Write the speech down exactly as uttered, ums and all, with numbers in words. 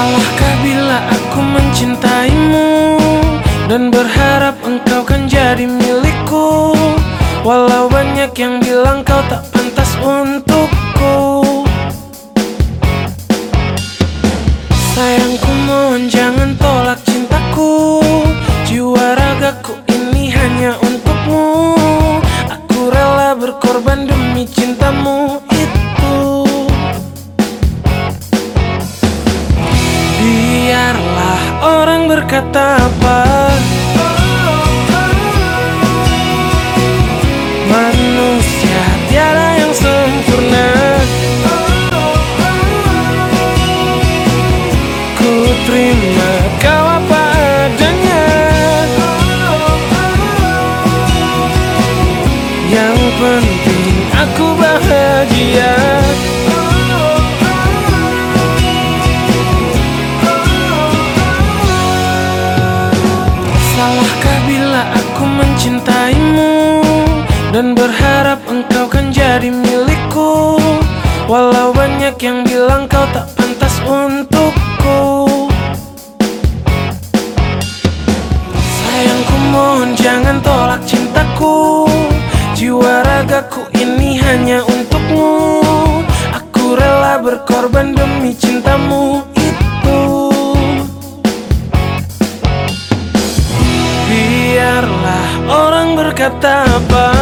Salahkah bila aku mencintaimu dan berharap engkau kan jadi milikku, walau banyak yang bilang kau tak pantas untukku. Sayangku, mohon jangan tolak cintaku. Jiwa ragaku ini hanya untukmu. Aku rela berkorban demi cintamu itu. Biarlah orang berkata apa, manusia tiada yang sempurna. Ku terima kau apa adanya. Yang penting aku bahagia. Salahkah bila aku mencintaimu dan berharap engkau kan jadi milikku, walau banyak yang bilang kau tak pantas untukku. Sayangku, mohon jangan tolak cintaku. Jiwa ragaku ini hanya untukmu. Aku rela berkorban demi cintamu itu. Biarlah orang berkata apa,